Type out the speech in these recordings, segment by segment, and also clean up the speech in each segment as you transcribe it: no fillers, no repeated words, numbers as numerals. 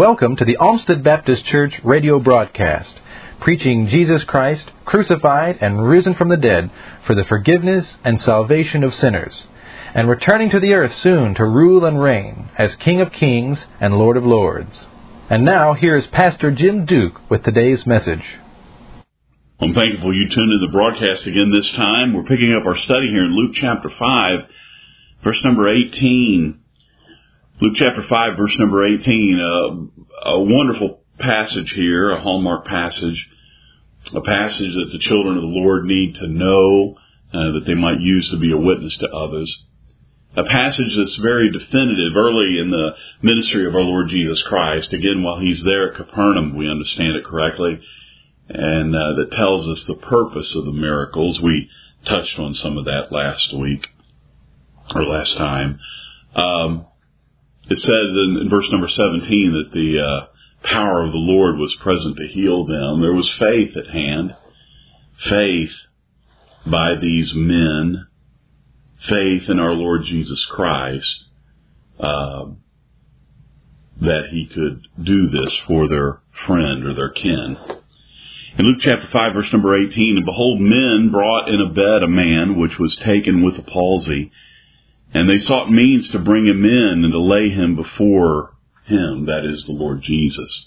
Welcome to the Olmsted Baptist Church radio broadcast, preaching Jesus Christ, crucified and risen from the dead for the forgiveness and salvation of sinners, and returning to the earth soon to rule and reign as King of Kings and Lord of Lords. And now, here is Pastor Jim Duke with today's message. I'm thankful you tuned in the broadcast again this time. We're picking up our study here in Luke chapter 5, verse number 18. Luke chapter 5, verse number 18, a wonderful passage here, a hallmark passage, a passage that the children of the Lord need to know, that they might use to be a witness to others. A passage that's very definitive early in the ministry of our Lord Jesus Christ. Again, while he's there at Capernaum, we understand it correctly, and that tells us the purpose of the miracles. We touched on some of that last week, or last time. It says in verse number 17 that the power of the Lord was present to heal them. There was faith at hand. Faith by these men. Faith in our Lord Jesus Christ. That he could do this for their friend or their kin. In Luke chapter 5, verse number 18, and behold, men brought in a bed a man which was taken with a palsy, and they sought means to bring him in and to lay him before him, that is the Lord Jesus.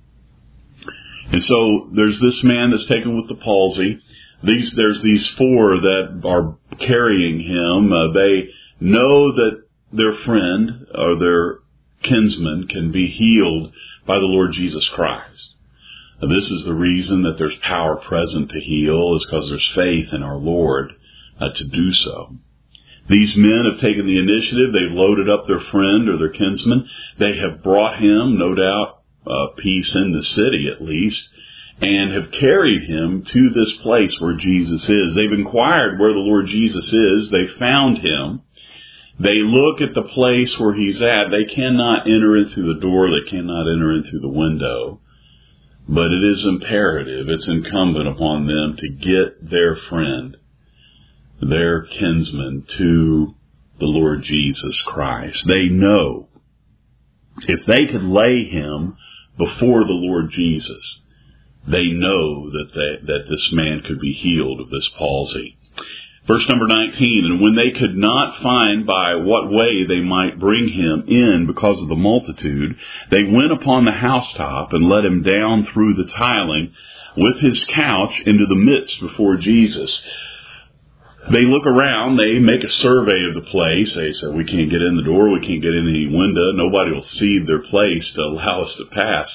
And so there's this man that's taken with the palsy. There's these four that are carrying him. They know that their friend or their kinsman can be healed by the Lord Jesus Christ. This is the reason that there's power present to heal, is because there's faith in our Lord to do so. These men have taken the initiative. They've loaded up their friend or their kinsman. They have brought him, no doubt, peace in the city at least, and have carried him to this place where Jesus is. They've inquired where the Lord Jesus is. They found him. They look at the place where he's at. They cannot enter in through the door. They cannot enter in through the window. But it is imperative, it's incumbent upon them to get their friend, their kinsman, to the Lord Jesus Christ. They know if they could lay him before the Lord Jesus, they know that this man could be healed of this palsy. Verse number 19, and when they could not find by what way they might bring him in because of the multitude, they went upon the housetop and let him down through the tiling with his couch into the midst before Jesus. They look around, they make a survey of the place. They say, we can't get in the door, we can't get in any window, nobody will see their place to allow us to pass.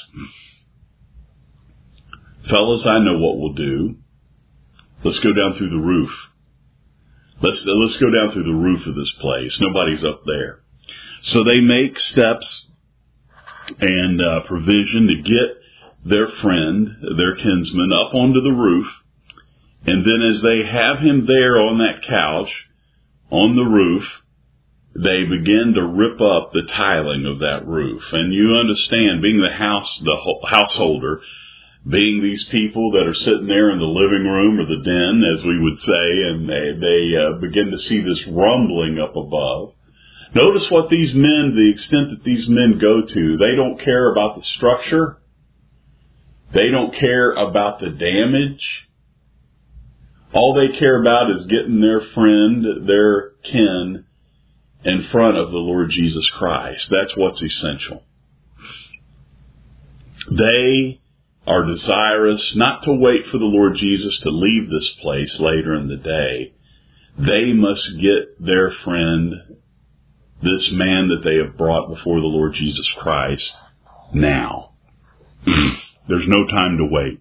Fellas, I know what we'll do. Let's go down through the roof. Let's go down through the roof of this place. Nobody's up there. So they make steps and provision to get their friend, their kinsman, up onto the roof. And then as they have him there on that couch, on the roof, they begin to rip up the tiling of that roof. And you understand, being the householder, being these people that are sitting there in the living room or the den, as we would say, and they begin to see this rumbling up above. Notice what these men, the extent that these men go to. They don't care about the structure. They don't care about the damage. All they care about is getting their friend, their kin, in front of the Lord Jesus Christ. That's what's essential. They are desirous not to wait for the Lord Jesus to leave this place later in the day. They must get their friend, this man that they have brought before the Lord Jesus Christ, now. There's no time to wait.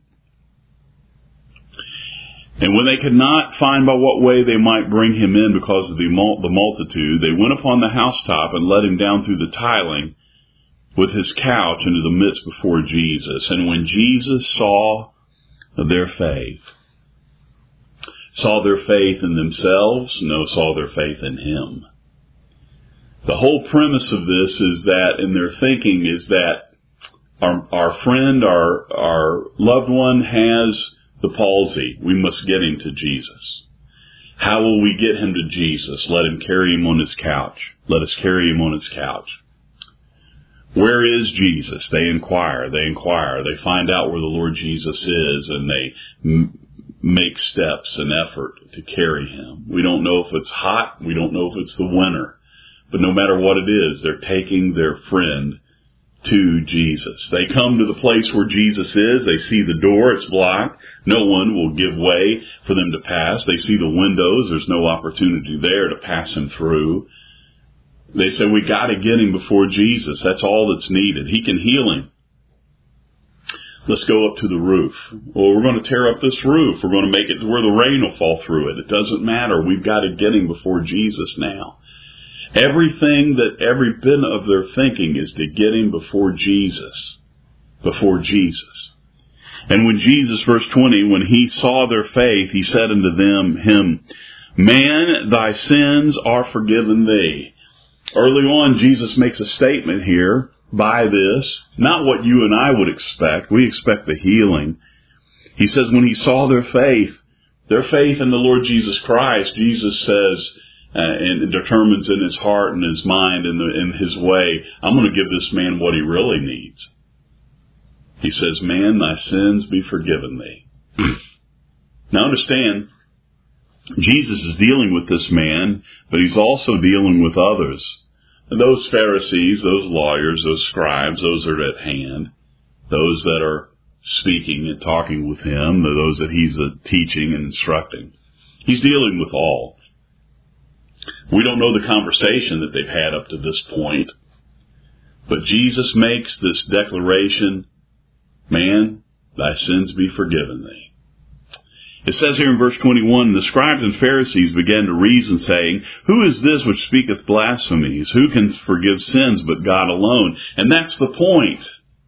And when they could not find by what way they might bring him in because of the multitude, they went upon the housetop and let him down through the tiling with his couch into the midst before Jesus. And when Jesus saw their faith in themselves, saw their faith in him. The whole premise of this is that, in their thinking, is that our friend, our loved one has the palsy. We must get him to Jesus. How will we get him to Jesus? Let him carry him on his couch. Let us carry him on his couch. Where is Jesus? They inquire. They find out where the Lord Jesus is, and they make steps and effort to carry him. We don't know if it's hot. We don't know if it's the winter. But no matter what it is, they're taking their friend to Jesus. They come to the place where Jesus is. They see the door. It's blocked. No one will give way for them to pass. They see the windows. There's no opportunity there to pass him through. They say, we got to get him before Jesus. That's all that's needed. He can heal him. Let's go up to the roof. Well, we're going to tear up this roof. We're going to make it to where the rain will fall through it. It doesn't matter. We've got to get him before Jesus now. Every bit of their thinking is to get him before Jesus. Before Jesus. And when Jesus, verse 20, when he saw their faith, he said unto him, Man, thy sins are forgiven thee. Early on, Jesus makes a statement here by this, not what you and I would expect. We expect the healing. He says when he saw their faith in the Lord Jesus Christ, Jesus says, and determines in his heart and his mind and in his way, I'm going to give this man what he really needs. He says, Man, thy sins be forgiven thee. Now understand, Jesus is dealing with this man, but he's also dealing with others. And those Pharisees, those lawyers, those scribes, those that are at hand, those that are speaking and talking with him, those that he's teaching and instructing. He's dealing with all. We don't know the conversation that they've had up to this point, but Jesus makes this declaration, Man, thy sins be forgiven thee. It says here in verse 21, the scribes and Pharisees began to reason, saying, Who is this which speaketh blasphemies? Who can forgive sins but God alone? And that's the point.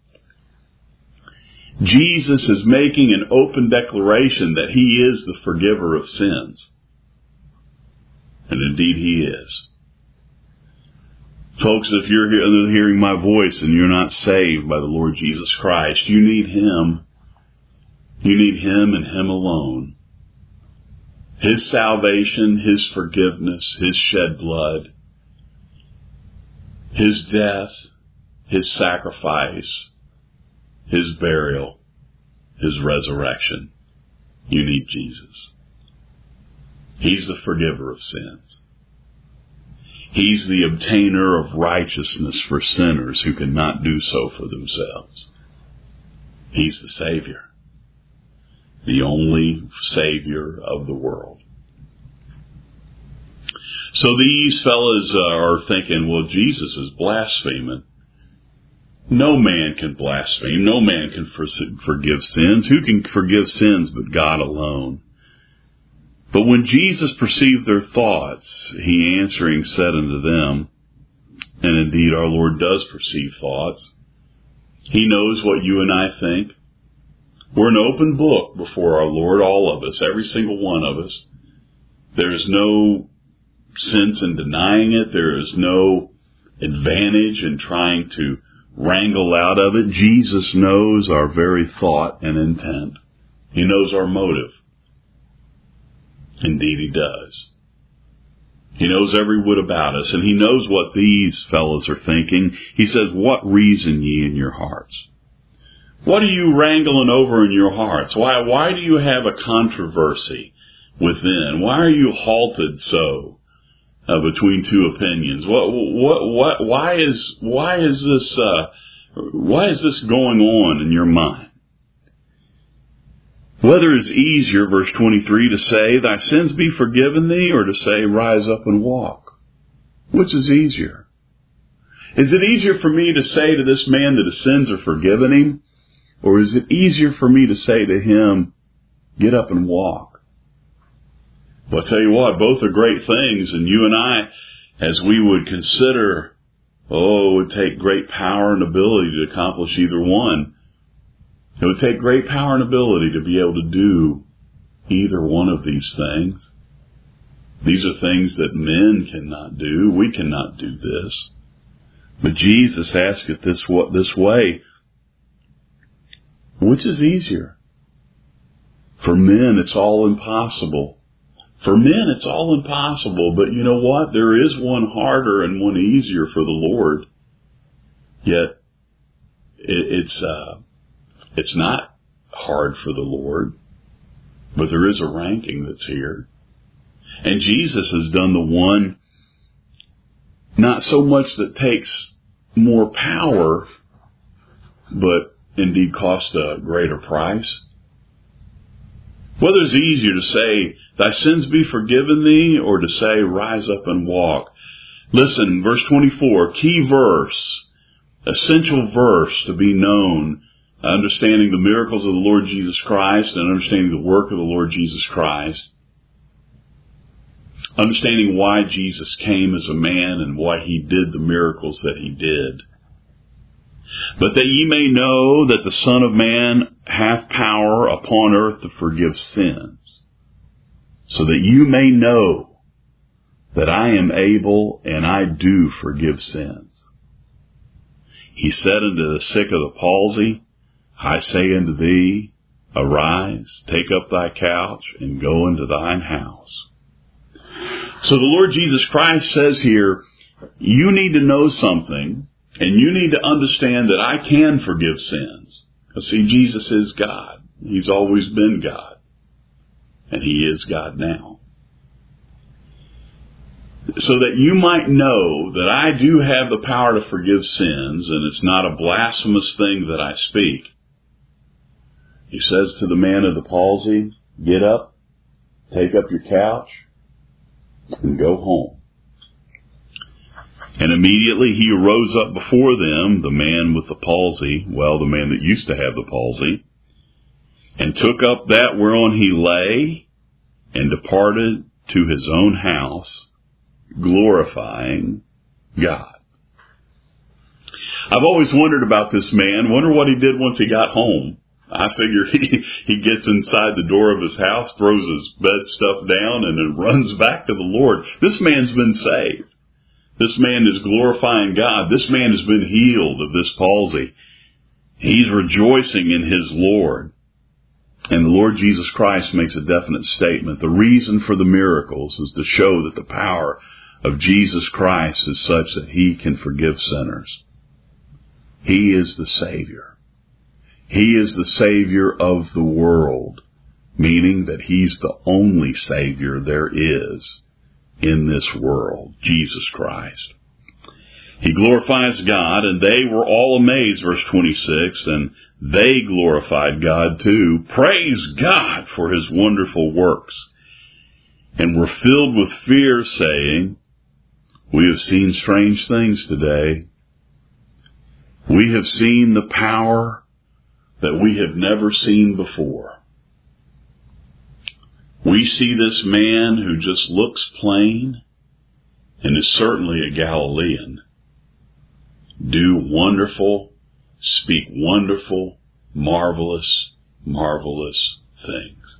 Jesus is making an open declaration that he is the forgiver of sins. And indeed he is. Folks, if you're hearing my voice and you're not saved by the Lord Jesus Christ, you need him. You need him and him alone. His salvation, his forgiveness, his shed blood, his death, his sacrifice, his burial, his resurrection. You need Jesus. He's the forgiver of sins. He's the obtainer of righteousness for sinners who cannot do so for themselves. He's the Savior. The only Savior of the world. So these fellas are thinking, well, Jesus is blaspheming. No man can blaspheme. No man can forgive sins. Who can forgive sins but God alone? But when Jesus perceived their thoughts, he answering said unto them, and indeed our Lord does perceive thoughts. He knows what you and I think. We're an open book before our Lord, all of us, every single one of us. There's no sense in denying it. There is no advantage in trying to wrangle out of it. Jesus knows our very thought and intent. He knows our motive. Indeed he does. He knows every whit about us, and he knows what these fellows are thinking. He says, What reason ye in your hearts? What are you wrangling over in your hearts? Why do you have a controversy within? Why are you halted so between two opinions? Why is this going on in your mind? Whether it's easier, verse 23, to say, Thy sins be forgiven thee, or to say, Rise up and walk? Which is easier? Is it easier for me to say to this man that his sins are forgiven him? Or is it easier for me to say to him, Get up and walk? Well, I'll tell you what, both are great things, and you and I, as we would consider, it would take great power and ability to accomplish either one. It would take great power and ability to be able to do either one of these things. These are things that men cannot do. We cannot do this. But Jesus asked it this way. Which is easier? For men, it's all impossible. For men, it's all impossible. But you know what? There is one harder and one easier for the Lord. Yet it's not hard for the Lord, but there is a ranking that's here. And Jesus has done the one not so much that takes more power, but indeed costs a greater price. Whether it's easier to say, thy sins be forgiven thee, or to say, rise up and walk. Listen, verse 24, key verse, essential verse to be known, understanding the miracles of the Lord Jesus Christ and understanding the work of the Lord Jesus Christ. Understanding why Jesus came as a man and why he did the miracles that he did. But that ye may know that the Son of Man hath power upon earth to forgive sins. So that you may know that I am able and I do forgive sins. He said unto the sick of the palsy, I say unto thee, arise, take up thy couch, and go into thine house. So the Lord Jesus Christ says here, you need to know something, and you need to understand that I can forgive sins. Because see, Jesus is God. He's always been God. And he is God now. So that you might know that I do have the power to forgive sins, and it's not a blasphemous thing that I speak. He says to the man of the palsy, get up, take up your couch, and go home. And immediately he arose up before them, the man with the palsy, the man that used to have the palsy, and took up that whereon he lay, and departed to his own house, glorifying God. I've always wondered about this man, wonder what he did once he got home. I figure he gets inside the door of his house, throws his bed stuff down, and then runs back to the Lord. This man's been saved. This man is glorifying God. This man has been healed of this palsy. He's rejoicing in his Lord. And the Lord Jesus Christ makes a definite statement. The reason for the miracles is to show that the power of Jesus Christ is such that he can forgive sinners. He is the Savior. He is the Savior of the world, meaning that he's the only Savior there is in this world, Jesus Christ. He glorifies God, and they were all amazed, verse 26, and they glorified God too. Praise God for his wonderful works. And were filled with fear, saying, we have seen strange things today. We have seen the power that we have never seen before. We see this man who just looks plain and is certainly a Galilean do wonderful, speak wonderful, marvelous, marvelous things.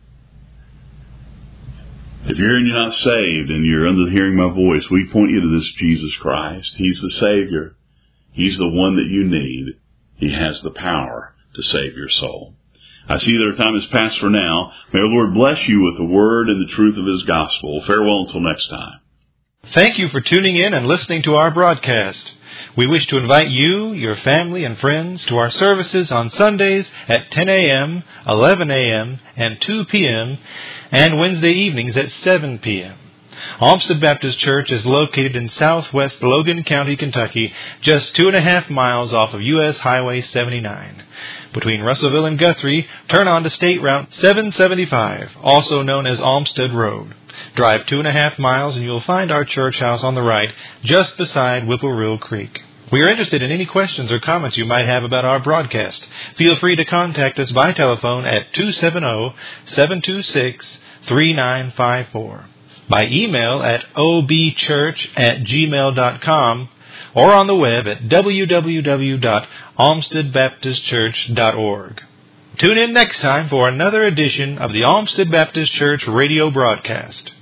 If you're here and you're not saved and you're under hearing my voice, we point you to this Jesus Christ. He's the Savior. He's the one that you need. He has the power to save your soul. I see that our time has passed for now. May our Lord bless you with the word and the truth of his gospel. Farewell until next time. Thank you for tuning in and listening to our broadcast. We wish to invite you, your family, and friends to our services on Sundays at 10 a.m., 11 a.m., and 2 p.m., and Wednesday evenings at 7 p.m. Olmsted Baptist Church is located in southwest Logan County, Kentucky, just 2.5 miles off of U.S. Highway 79. Between Russellville and Guthrie, turn on to State Route 775, also known as Olmsted Road. Drive 2.5 miles and you'll find our church house on the right, just beside Whippoorwill Creek. We are interested in any questions or comments you might have about our broadcast. Feel free to contact us by telephone at 270-726-3954. By email at obchurch@gmail.com or on the web at www.olmstedbaptistchurch.org. Tune in next time for another edition of the Olmsted Baptist Church radio broadcast.